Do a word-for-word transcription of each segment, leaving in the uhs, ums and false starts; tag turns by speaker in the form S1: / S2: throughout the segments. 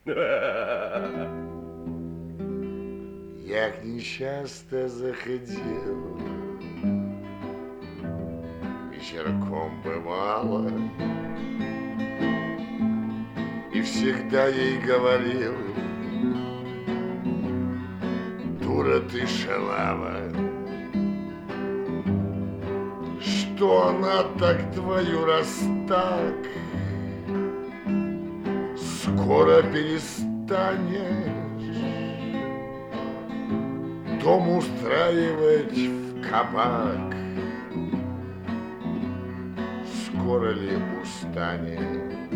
S1: Як нечасто заходил, вечерком бывало, и всегда ей говорил: дура ты шалава, что она так твою раз так скоро перестанешь дом устраивать в кабак. Скоро ли устанешь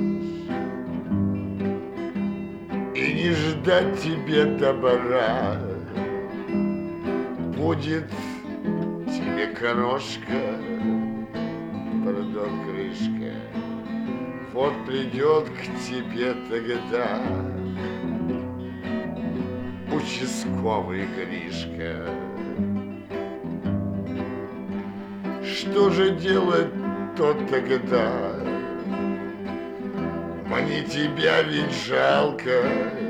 S1: и не ждать тебе добра? Будет тебе крошка, пардон, крышка, вот придет к тебе тогда участковый Гришка. Что же делать-то тогда? Мне тебя ведь жалко,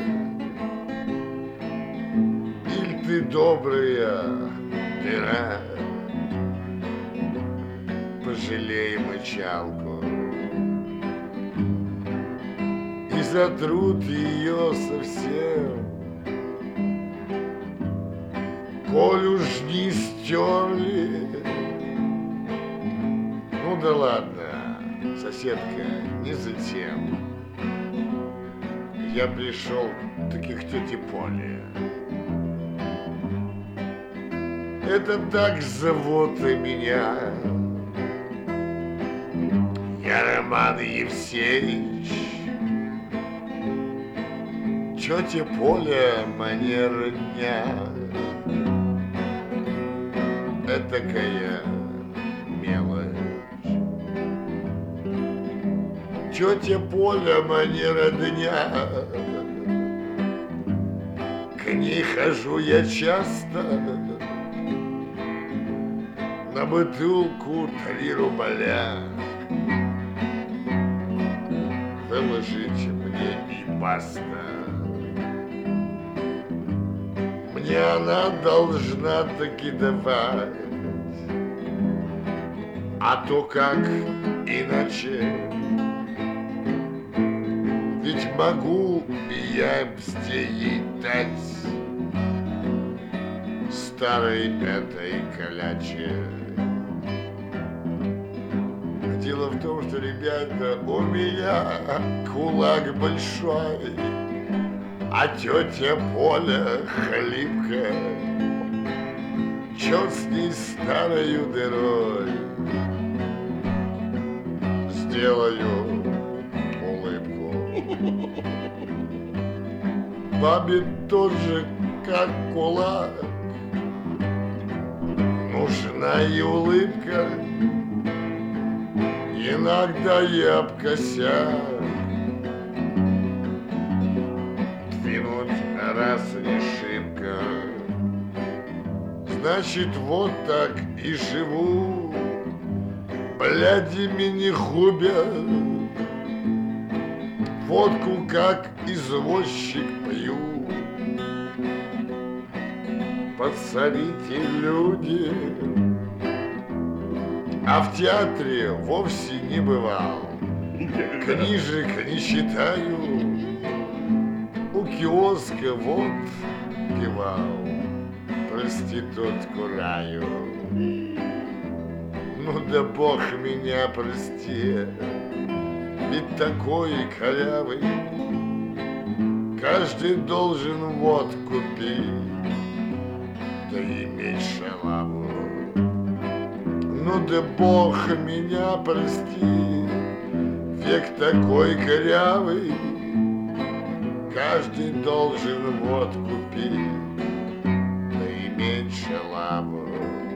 S1: иль ты добрая дыра, пожалей мочалку и затрут ее совсем. Коль уж не стерли, ну да ладно, соседка, не затем. Я пришел таки к тете Поле. Это так зовут и меня. Я Роман Евсеевич. Тетя Поля мне родня. Этакая мелочь. Тетя Поля мне родня. К ней хожу я часто. На бутылку три рубля. Выложите мне и баста. Мне она должна таки давать. А то как иначе? Ведь могу я мсте ей дать старой этой коляче. Дело в том, что, ребята, у меня кулак большой, а тетя Поля хлипкая. Черт с ней старою дырой, сделаю улыбку. Бабе тоже как кулак нужна и улыбка. Иногда я об косяк двинуть раз не шибко. Значит, вот так и живу, блядями не губят. Водку, как извозчик, пью. Подсолите, люди. А в театре вовсе не бывал. Книжек не читаю. У киоска вот пивал. Проститутку раю. Ну да Бог меня прости. Ведь такой корявый каждый должен водку пить, да иметь шалаву. Ну да Бог меня прости, век такой корявый, каждый должен водку пить, да иметь шалаву.